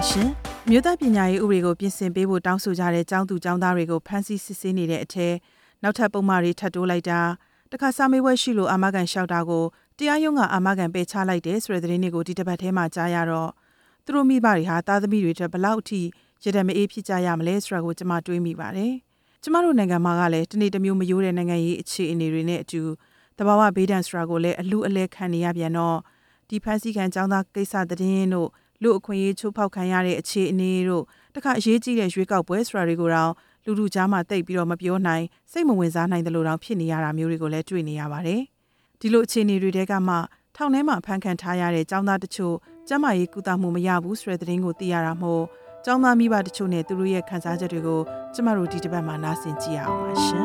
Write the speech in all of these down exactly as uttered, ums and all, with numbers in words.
ရှင်မြို့သားပညာရေးဥပဒေကိုပြင်ဆင်ပေးဖို့တောင်းဆိုကြတဲ့ကျောင်းသူကျောင်းသားတွေကိုဖမ်းဆီးစစ်ဆေးနေတဲ့အထက်နောက်ထပ်ပုံမှားတွေထပ်တိုးလိုက်တာတခါစာမေးပွဲရှိလို့အာမခံလျှောက်တာကိုတရားရုံးကအာမခံပယ်ချလိုက်တယ်ဆိုတဲ့သတင်းတွေကိုဒီတစ်ပတ်ထဲမှာကြားရတော့သူတို့မိဘတွေဟာသားသမီးတွေအတွက်ဘလောက်အထိရတဲ့မအေးဖြစ်ကြရမလဲဆိုတာကိုကျွန်မတွေးမိပါတယ်ကျမတို့နိုင်ငံမှာကလည်းတနေ့တစ်မျိုးမယိုးတဲ့နိုင်ငံရေးအခြေအနေတွေနဲ့အတူတဘာဝဘေးဒဏ်ဆိုတာကိုလည်းအလူအလဲခံနေရပြန်တော့ဒီဖန်စီခံကျောင်းသားကိစ္စသတင်းတို့လူအခွင့်အရေးချိုးဖောက်ခံရတဲ့အခြေအနေတို့တခါအရေးကြီးတဲ့ရွေးကောက်ပွဲဆိုတာတွေကိုတော့လူလူကြားမှာတိတ်ပြီးတော့မပြောနိုင်စိတ်မဝင်စားနိုင်တယ်လို့တော့ဖြစ်နေရတာမျိုးတွေကိုလည်းတွေ့နေရပါတယ်ဒီလိုအခြေအနေတွေတဲကမှထောင်ထဲမှာဖမ်းခံထားရတဲ့ကျောင်းသားတချို့ကျန်းမာရေးကုသမှုမရဘူးဆိုတဲ့သတင်းကိုသိရတာမို့ကျောင်းသားမိဘတချို့နဲ့သူတို့ရဲ့ခံစားချက်တွေကိုကျမတို့ဒီတစ်ပတ်မှာနားဆင်ကြည့်အောင်ပါရှင်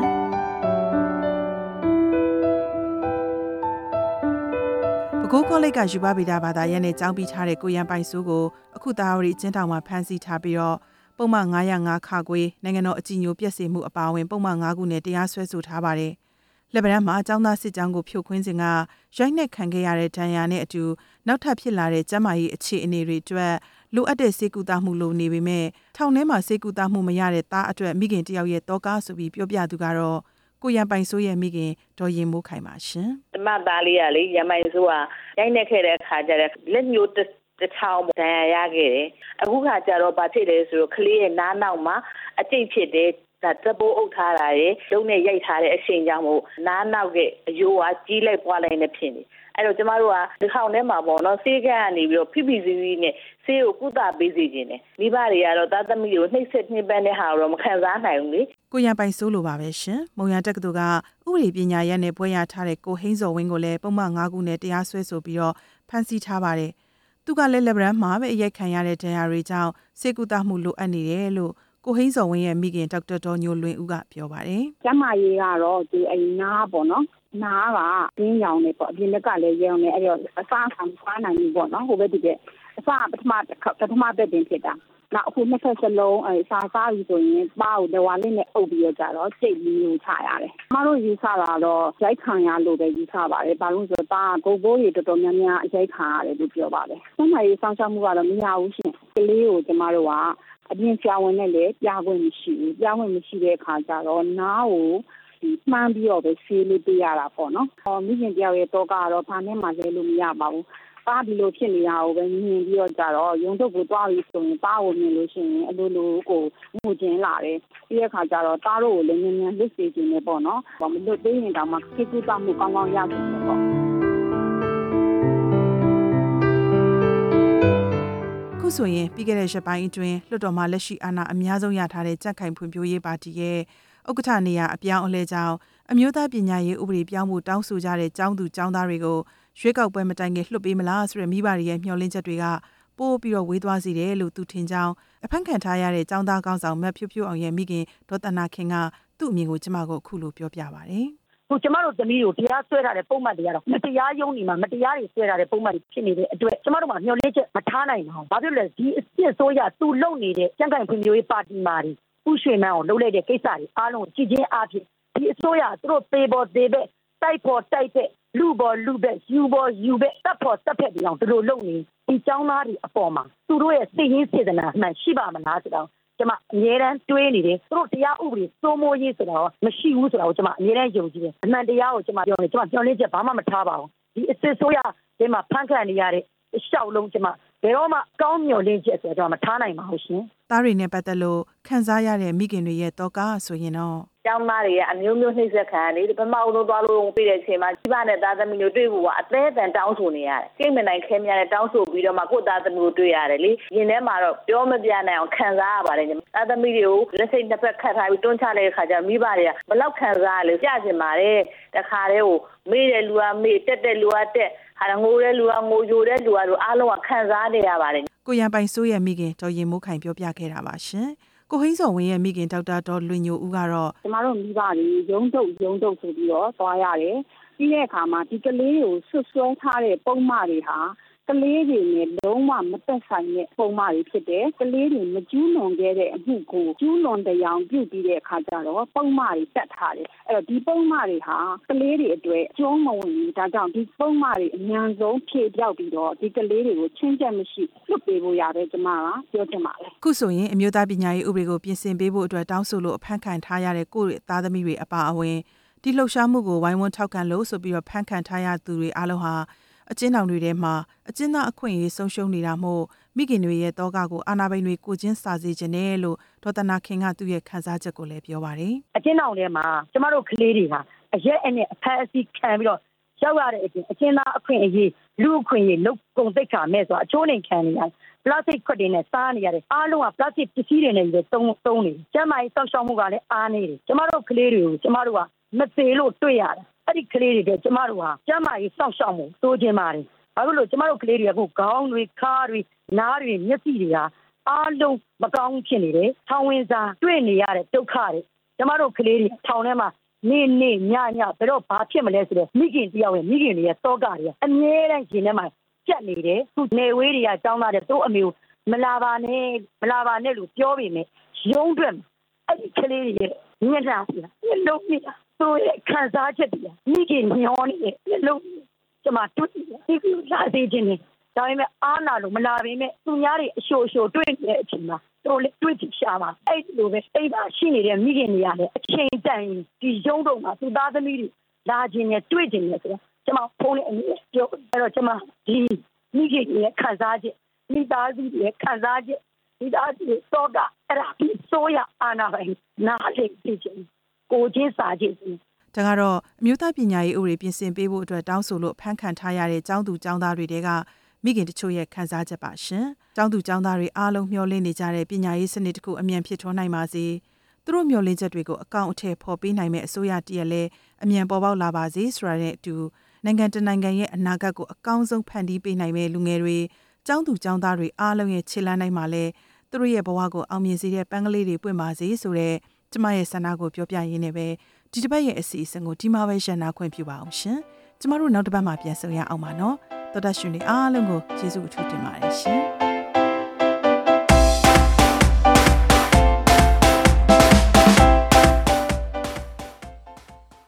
ပဲခူးကောလိပ်ကယူပဗေဒဘာသာရပ်နဲ့ကျောင်းပြီးထားတဲ့ကိုရန်ပိုင်စိုးကိုအခုသားဝရီအကျဉ်းထောင်မှာဖမ်းဆီးထားပြီးတော့ပုံမှန်ငါးရာငါးခါခွေနိုင်ငံတော်အကြည်ညိုပျက်စေမှုအပါအဝင်ပုံမှန်ငါးခုနဲ့တရားစွဲဆိုထားပါတယ်။လက်ဗရန်မှာကျောင်းသားစစ်ကြောင်းကိုဖြိုခွင်းစဉ်ကရိုက်နှက်ခံခဲ့ရတဲ့ဒဏ်ရာနဲ့အတူနောက်ထပ်ဖြစ်လာတဲ့ကျန်းမာရေးအခြေအနေတွေအတွက်လိုအပ်တဲ့ဆေးကုသမှုလိုနေပေမဲ့ထောင်ထဲမှာဆေးကုသမှုမရတဲ့သားအတွက်မိခင်တယောက်ရဲ့တောကားဆိုပြီးပြောပြသူကတော့ကိုရန်ပိုင်စိုးရဲ့မိခင်ဒေါ်ရင်မိုးခိုင်ပါရှင်။ကျမသားလေးကလေရန်ပိုင်စိုးကရိုက်နှက်ခဲ့တဲ့အခါကျတော့လက်ညှိုးတချောင်းဒဏ်ရာရခဲ့တယ်။အခုခါကျတော့ဘာဖြစ်လဲဆိုတော့ကလေးရဲ့နားနောက်မှာအကျိတ်ဖြစ်တယ်ဒါသပိုးအုပ်ထားတာရယ်လုံးနဲ့ရိုက်ထားတဲ့အချိန်ကြောင့်မို့နားနောက်ကအယိုးကကြီးလိုက်ပွားလိုက်နေဖြစ်နေအဲ့တော့ကျမတို့ကဒီခေါင်းထဲမှာပေါ့နော်ဆေးကန်းကနေပြီးတော့ဖိဖိစီးစီးနဲ့ဆေးကိုကုသပေးစီခြင်းတယ်မိဘတွေကတော့သားသမီးကိုနှိပ်စက်နှိပ်ပန်းတဲ့ဟာတော့မခံစားနိုင်ဘူးလေကိုရန်ပိုင်စိုးလိုပါပဲရှင်မုံရတက္ကသိုလ်ကဥပဒေပညာရပ်နဲ့ဘွဲ့ရထားတဲ့ကိုဟိန်းစော်ဝင်းကိုလည်းပုံမှန်ငါးခုနဲ့တရားစွဲဆိုပြီးတော့ဖမ်းဆီးထားပါတယ်သူကလည်းလက်ဗရန်မှာပဲအရိုက်ခံရတဲ့ဒဏ်ရာတွေကြောင့်ဆေးကုသမှုလိုအပ်နေတယ်လို့ကိုဟိန်းစော်ဝင်းရဲ့မိခင်ဒေါက်တာဒေါ်ညိုလွင်ဦးကပြောပါတယ်။ကျမကြီးကတော့ဒီအနာပေါ့နော်။နားကရင်းရောင်နေပေါ့အပြင်ကလည်းရောင်နေအဲ့တော့အစားခံစားနိုင်ဘူးပေါ့နော်။ဟိုဘက်ဒီကအစားပထမပထမဘက်တင်ဖြစ်တာ။နောက်အခုနှစ်ဖက်စလုံးအဲစားစားပြီးဆိုရင်ပါကိုဒေဝါလေးနဲ့အုပ်ပြီးကြတော့စိတ်ပြီးလို့ချရတယ်။ကျမတို့ယူဆတာတော့ရိုက်ခံရလို့ပဲယူဆပါတယ်။ဘာလို့ဆိုတော့ပါဂုတ်ဘိုးတွေတော်တော်များများရိုက်ခံရတယ်လို့ပြောပါတယ်။ကျမကြီးစောင့်ရှောက်မှုကတော့မရဘူးရှင်။ကလေးကိုကျမတို့ကအပြင်ဆရာဝန်နဲ့လည်းပြခွင့်မရှိဘူးပြခွင့်မရှိတဲ့အခါကျတော့နားကိုဒီမှန်းပြီးတော့ပဲဆေးလေးပေးရတာပေါ့နော်။ဟောမိခင်တယောက်ရဲ့တော့ကတော့ဘာနဲ့မှလဲလို့မရပါဘူး။ပါဒီလိုဖြစ်နေတာကိုပဲမြင်ပြီးတော့ကြတော့ရုံထုတ်ကိုတွားပြီးဆိုရင်ပါကိုမြင်လို့ရှိရင်အလိုလိုကိုမှုချင်းလာတယ်။ပြီးတဲ့အခါကျတော့တားတို့ကိုလည်းငင်းငင်းလွတ်စေခြင်းနဲ့ပေါ့နော်။မလွတ်သေးရင်တောင်မှခေကူတာမှုကောင်းကောင်းရစေတယ်ပေါ့။ခုဆိုရင်ပြီးခဲ့တဲ့ရက်ပိုင်းအတွင်းလွှတ်တော်မှာလက်ရှိအာဏာအများဆုံးရထားတဲ့ကြက်ခိုင်ဖွံ့ဖြိုးရေးပါတီရဲ့ဥက္ကဋ္ဌနေရာအပြောင်းအလဲကြောင့်အမျိုးသားပညာရေးဥပဒေပြောင်းဖို့တောင်းဆိုကြတဲ့ကျောင်းသူကျောင်းသားတွေကိုရွေးကောက်ပွဲမတိုင်ခင်လွှတ်ပေးမလားဆိုတဲ့မိဘတွေရဲ့မျှော်လင့်ချက်တွေကပိုးပြီးတော့ဝေးသွားစေတယ်လို့သူထင်ကြောင်းအဖမ်းခံထားရတဲ့ကျောင်းသားကောင်းဆောင်မတ်ဖြိုးဖြိုးအောင်ရဲ့မိခင်ဒေါ်တနာခင်ကသူ့အမြင်ကိုကျမကိုအခုလိုပြောပြပါတယ်ဟိုကျမတို့သမီးကိုတရားစွဲထားတဲ့ပုံမှန်တွေကတော့မတရားရုံးနေမှာမတရားတွေစွဲထားတဲ့ပုံမှန်တွေဖြစ်နေတဲ့အတွက်ကျမတို့ကမျှော်လင့်ချက်မထားနိုင်ပါဘူး။ဘာဖြစ်လို့လဲဒီအစ်စ်ဆိုရသူလုံနေတဲ့ကျန်းကန်ဖွံ့ဖြိုးရေးပါတီမာတွေဥရွှေမန်းကိုလှုပ်လိုက်တဲ့ကိစ္စတွေအားလုံးကြည်ချင်းအားဖြင့်ဒီအစိုးရသူတို့ပေပေါ်သေးပဲတိုက်ပေါ်တိုက်တဲ့လူပေါ်လူပဲယူပေါ်ယူပဲတပ်ပေါ်တပ်ဖက်တွေအောင်သူတို့လုံနေဒီចောင်းသားတွေအပေါ်မှာသူတို့ရဲ့စိတ်ရင်းစေတနာမှန်ရှိပါမလားဆိုတော့ကျမအမြဲတမ်းတွေးနေတယ်သူတို့တရားဥပဒေစိုးမိုးရေးဆိုတော့မရှိဘူးဆိုတော့ကျမအမြဲတမ်းယုံကြည်တယ်အမှန်တရားကိုကျမပြောနေကျမပြောလင်းချက်ဘာမှမထားပါဘူးဒီအစစ်ဆိုးရဒီမှာဖန်ခံနေရတဲ့ရှောက်လုံးကျမဘယ်တော့မှကောင်းမျှော်လင့်ချက်ဆိုတော့မထားနိုင်ပါဘူးရှင်သားတွေနဲ့ပတ်သက်လို့ခံစားရတဲ့မိခင်တွေရဲ့တောကားဆိုရင်တော့ကျောင်းသားတွေကအမျိုးမျိုးနှိမ့်ဆက်ခံရနေပထမဦးဆုံးသွားလို့ပြည့်တဲ့အချိန်မှာဒီပါနဲ့သားသမီးတို့တွေ့ဖို့ကအသေးအတန်တောင်းဆိုနေရတယ်ကိမ့်မနိုင်ခဲမြတဲ့တောင်းဆိုပြီးတော့မှကိုယ့်သားသမီးကိုတွေ့ရတယ်လေရင်ထဲမှာတော့ပြောမပြနိုင်အောင်ခံစားရပါတယ်သားသမီးတွေကိုလက်စိတ်နှစ်ဖက်ခတ်ထားပြီးတွန်းချလိုက်တဲ့ခါကျမိဘတွေကဘလောက်ခံစားရလဲကြားကျင်ပါတယ်တခါတည်းကိုမေးတဲ့လူကမေးတက်တဲ့လူကတက်ဟာငိုတဲ့လူကငိုကြိုတဲ့လူကတော့အားလုံးကခံစားနေရပါတယ်ကိုရန်ပိုင်စိုးရဲ့မိခင်ဒေါ်ရင်မိုးခိုင်ပြောပြခဲ့တာပါရှင်ကိုဟိန်းစော်ဝင်းရဲ့မိခင်ဒေါက်တာဒေါ်လွင်ညိုဦးကတော့ကျမတို့မိဘတွေရုံးထုတ်ရုံးထုတ်ဆိုပြီးတော့သွားရတယ်ပြီးတဲ့အခါမှာဒီကလေးကိုဆွဆွဲထားတဲ့ပုံမှန်တွေဟာကလေးတွေနဲ့လုံးဝမသက်ဆိုင်တဲ့ပုံမှန်တွေဖြစ်တယ်ကလေးတွေမကျူးလွန်ခဲ့တဲ့အမှုကိုကျူးလွန်တရားပြုပြီးတဲ့အခါကျတော့ပုံမှန်တွေတက်ထားတယ်အဲ့တော့ဒီပုံမှန်တွေဟာကလေးတွေအတွက်ကျုံးမဝင်ဘူးဒါကြောင့်ဒီပုံမှန်တွေအများဆုံးဖြေပြောက်ပြီးတော့ဒီကလေးတွေကိုချင်းချက်မရှိလွတ်ပေးဖို့ရပဲကျွန်မကပြောချင်ပါတယ်ခုဆိုရင်အမျိုးသားပညာရေးဥပဒေကိုပြင်ဆင်ပေးဖို့အတွက်တောင်းဆိုလို့အဖမ်းခံထားရတဲ့ကိုယ့်ရဲ့သားသမီးတွေအပါအဝင်ဒီလှုပ်ရှားမှုကိုဝိုင်းဝန်းထောက်ခံလို့ဆိုပြီးတော့ဖမ်းခံထားရသူတွေအားလုံးဟာအကျဉ်းထောင်တွေထဲမှာအကျဉ်းသားအခွင့်အရေးဆုံးရှုံးနေတာမို့မိခင်တွေရဲ့တောကကိုအာဏာပိုင်တွေကိုချင်းစာစေခြင်းနဲ့လို့ဒေါ်တနာခင်ကသူ့ရဲ့ခန်းစားချက်ကိုလည်းပြောပါတယ်အကျဉ်းထောင်ထဲမှာကျမတို့ကလေးတွေဟာအရက်အနဲ့အဖမ်းအဆီးခံပြီးတော့ရောက်ရတဲ့အပြင်အကျဉ်းသားအခွင့်အရေးလူအခွင့်အရေးလုံကုန်သိက္ခာမဲ့ဆိုတာအချိုးနှိမ်ခံနေရတယ်ပလတ်စတစ်ခွက်တွေနဲ့စားနေရတယ်အားလုံးကပလတ်စတစ်ပစ္စည်းတွေနဲ့လည်းသုံးသုံးနေတယ်ကျမကြီးစောက်ရှောက်မှုကလည်းအားနေတယ်ကျမတို့ကလေးတွေကိုကျမတို့ကမသေးလို့တွေ့ရတယ်အဲ့ဒီကလေးတွေကျမတို့ဟာကျမကြီးစောက်ရှောက်မှုတိုးခြင်းပါတယ်ဘာလို့လဲကျမတို့ကလေးတွေကကိုခေါင်းတွေခါးတွေနားတွေမျက်စိတွေဟာအားလုံးမကောင်းဖြစ်နေတယ်ထောင်ဝင်စာတွေ့နေရတဲ့ဒုက္ခတွေကျမတို့ကလေးတွေထောင်ထဲမှာနေနေညညဘယ်တော့ဘာဖြစ်မလဲဆိုတော့မိခင်တယောက်ရဲ့မိခင်တွေရဲ့တောကတွေအမြဲတမ်းရှင်ထဲမှာကြက်နေတယ်သူနေဝေးတွေကကြောင်းသားတဲ့သူ့အမျိုးမလာပါနဲ့မလာပါနဲ့လို့ပြောပေမဲ့ရုံးအတွက်အဲ့ဒီကလေးတွေရဲ့ညှက်တာစီလားလုံးမိတာသူ့ရဲ့ခံစားချက်တွေမိခင်ညောနေတဲ့လုံးကျမတွေ့တယ်ဒီကလာသေးခြင်းနဲ့ဒါပေမဲ့အားနာလို့မလာပေမဲ့သူများတွေအရှို့အရှို့တွေ့နေတဲ့အချိန်မှာတို့လည်းတွေ့ကြည့်ရှာပါအဲ့လိုပဲအိမ်မှာရှိနေတဲ့မိခင်တွေရတယ်အချိန်တန်ဒီရုံးတော့မှာသူသားသမီးတွေလာခြင်းနဲ့တွေ့ခြင်းနဲ့ဆိုတော့ကျမဖုန်းနဲ့အမြဲပြောအဲ့တော့ကျမဒီမိခင်တွေရဲ့ခံစားချက်မိသားစုတွေရဲ့ခံစားချက်မိသားစုတွေတော့ကအဲ့ဒါပြီးဆိုရအာနာပိုင်နားလေသိခြင်းကိုချင်းစာခြင်းဒါကတော့အမျိုးသားပညာရေးဥပဒေပြင်ဆင်ပေးဖို့အတွက်တောင်းဆိုလို့ဖမ်းခံထားရတဲ့ကျောင်းသူကျောင်းသားတွေတဲကမိခင်တချို့ရဲ့ခံစားချက်ပါရှင်။ကျောင်းသူကျောင်းသားတွေအားလုံးမျှော်လင့်နေကြတဲ့ပညာရေးစနစ်တစ်ခုအမြန်ဖြစ်ထွန်းနိုင်ပါစေ။သူတို့မျှော်လင့်ချက်တွေကိုအကောင့်အထည်ဖော်ပေးနိုင်မဲ့အစိုးရတရက်လည်းအမြန်ပေါ်ပေါက်လာပါစေဆိုတာနဲ့အတူနိုင်ငံတကာနိုင်ငံရဲ့အနာဂတ်ကိုအကောင်းဆုံးဖန်တီးပေးနိုင်မဲ့လူငယ်တွေကျောင်းသူကျောင်းသားတွေအားလုံးရဲ့ခြေလှမ်းနိုင်မှာလဲသူတို့ရဲ့ဘဝကိုအောင်မြင်စေတဲ့ပန်းကလေးတွေပွင့်ပါစေဆိုတဲ့ကျမရဲ့ဆန္ဒကိုပြောပြရင်းနဲ့ပဲဒီတစ်ပတ်ရဲ့အစီအစဉ်ကိုဒီမှာပဲရှင်းနာခွင့်ပြုပါအောင်ရှင်။ကျမတို့နောက်တစ်ပတ်မှာပြန်ဆုံရအောင်ပါနော်။သောတာရှင်တွေအားလုံးကိုကျေးဇူးအထူးတင်ပါတယ်ရှင်။